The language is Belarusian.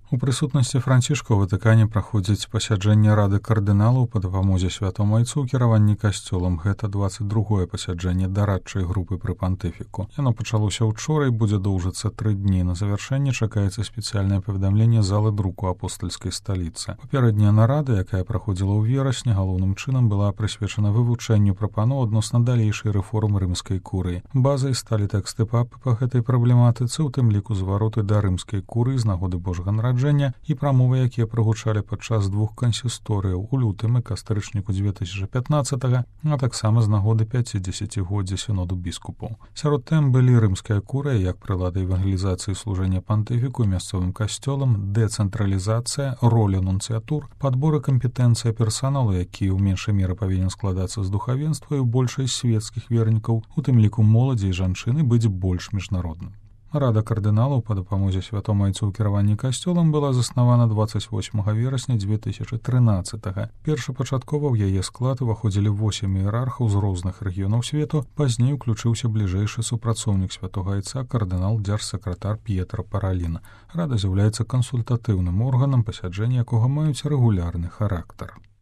У прысутнасці Францішка ў Ватыкане праходзіць пасяджэнне рады кардыналаў па дапамозе святому айцу ў кіраванні касцёлам. Гэта 22е пасяджэнне дарадчай групы пры пантыфіку. Яно пачалося ўчора і будзе доўжыцца 3 дні. На завяршэнне чакаецца спецыяльнае паведамленне залы друку апостальскай сталіцы. Папярэдняя нарада, якая праходзіла ў верасні, галоўным чынам была прысвечана вывучэнню прапаноў адносна далейшай рэформы рымскай курыі. Базай сталі тэксты папы па гэтай праблематыцы, у тым ліку звароты да рымскай курыі з нагоды Божага нараджэння і прамовы, якія прагучалі падчас 2 кансісторыяў у лютым і кастрычніку 2015, а таксама з нагоды 50-годдзя сіноду біскупаў. Сярод тэм былі рымская курыя як прылада евангелізацыі служэння пантыфіку і мясцовым касцёлам, дэцэнтралізацыя, роля нунцыятур, падбор і кампетэнцыя персаналу, які ў меншай меры павінен складацца з духавенства і ў большасць светскіх вернікаў, у тым ліку моладзі і жанчыны быць больш міжнародным. Рада кардыналаў па дапамозе святому айцу ў кіраванні касцёлам была заснавана 28 верасня 2013. Першапачаткова ў яе склад уваходзілі 8 іерархаў з розных рэгіёнаў свету, пазней уключыўся бліжэйшы супрацоўнік святога айца кардынал дзяржсакратар П'етра Паралін. Рада з'яўляецца кансультатыўным органам, пасяджэнні якога маюць рэгулярны характар.